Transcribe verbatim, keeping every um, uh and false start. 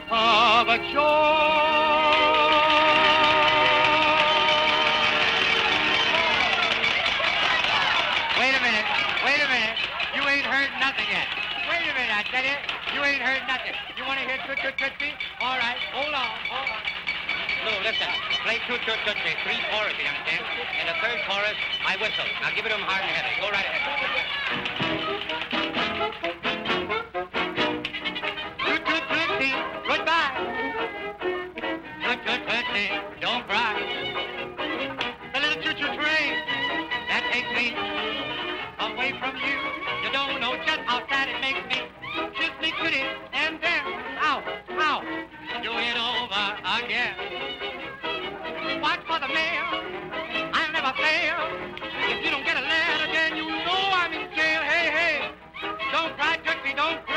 of a joy. Wait a minute, wait a minute. You ain't heard nothing yet. Wait a minute, I tell you. You ain't heard nothing. You want to hear Toot Toot Tootsie? All right, hold on, hold on. Lou, listen. Play Toot Toot Tootsie, three chorus, you understand? And the third chorus, I whistle. Now give it to him hard and heavy. Go right ahead. Toot Toot Tootsie, goodbye. Toot Toot Tootsie, don't cry. The little choo-choo train that takes me away from you. You don't know just how sad it makes me. Kiss me pretty and then, ow, ow, do it over again. Watch for the mail, I'll never fail. If you don't get a letter, then you know I'm in jail. Hey, hey, don't cry, Tootsie, don't